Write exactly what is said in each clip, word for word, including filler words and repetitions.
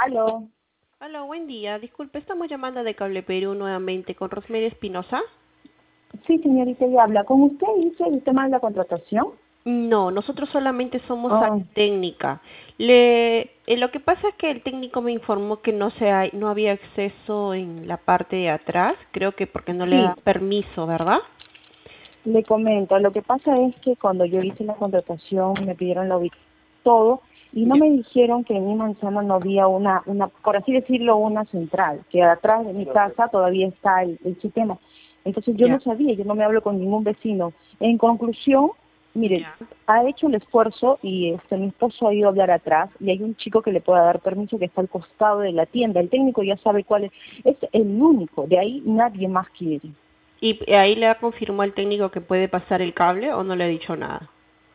Aló. Hola, buen día. Disculpe, estamos llamando de Cable Perú nuevamente con Rosemary Espinosa. Sí, señorita, ella habla con usted. ¿Dice el tema de la contratación? No, nosotros solamente somos área Oh, técnica. Le, eh, lo que pasa es que el técnico me informó que no se hay, no había acceso en la parte de atrás, creo que porque no le da sí, permiso, ¿verdad? le comento. Lo que pasa es que cuando yo hice la contratación me pidieron la ubicación, todo, y no Ya. me dijeron que en mi manzana no había una, una, por así decirlo, una central, que atrás de mi casa todavía está el, el sistema. Entonces yo no Ya, sabía, yo no me hablo con ningún vecino. En conclusión, mire, ya. ha hecho el esfuerzo y este mi esposo ha ido a hablar atrás y hay un chico que le pueda dar permiso que está al costado de la tienda. El técnico ya sabe cuál es, es el único, de ahí nadie más quiere. ¿Y ahí le confirmó al técnico que puede pasar el cable o no le ha dicho nada?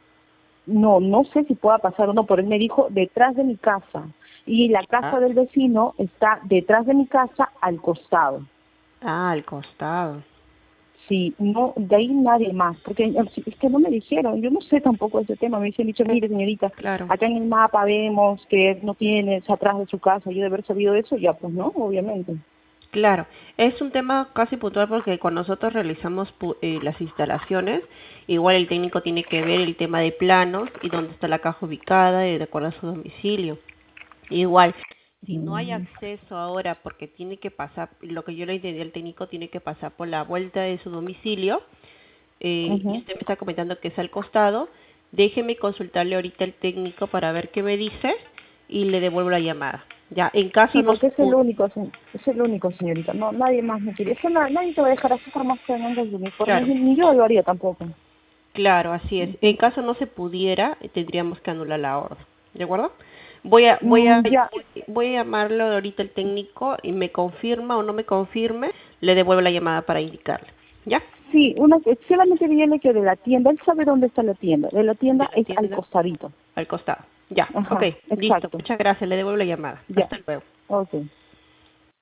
No, no sé si pueda pasar o no, pero él me dijo detrás de mi casa y la casa Ya. del vecino está detrás de mi casa al costado. Ah, al costado. Sí, no, de ahí nadie más, porque eh, sí, es que no me dijeron, yo no sé tampoco ese tema, me dicen dicho, Mm, mire señorita, Claro. acá en el mapa vemos que no tiene, es atrás de su casa, yo de haber sabido eso, ya pues no, obviamente. Claro, es un tema casi puntual porque cuando nosotros realizamos pu- eh, las instalaciones, igual el técnico tiene que ver el tema de planos y dónde está la caja ubicada y de acuerdo a su domicilio. Igual, si no hay Mm, acceso ahora porque tiene que pasar, lo que yo le entendí al técnico tiene que pasar por la vuelta de su domicilio, eh, y ujú. usted me está comentando que es al costado, déjeme consultarle ahorita al técnico para ver qué me dice y le devuelvo la llamada. Ya, en caso Sí, no se porque es el pu- único, se- es el único, señorita, no, nadie más me quiere, es que na- nadie te va a dejar así por más que vengan con su uniforme, claro. ni ni yo lo haría tampoco. Claro, así es. En Ujú. caso no se pudiera, eh, tendríamos que anular la orden. ¿De acuerdo? Voy a, voy a, Mm, ya, voy a llamarlo ahorita el técnico y me confirma o no me confirme, le devuelvo la llamada para indicarle. ¿Ya? sí, una que solamente viene que de la tienda, él sabe dónde está la tienda, de la De tienda la es al tienda costadito. al costado. Ya, ok, Ajá, listo. exacto, Muchas gracias, le devuelvo la llamada. ya, Hasta luego. ok.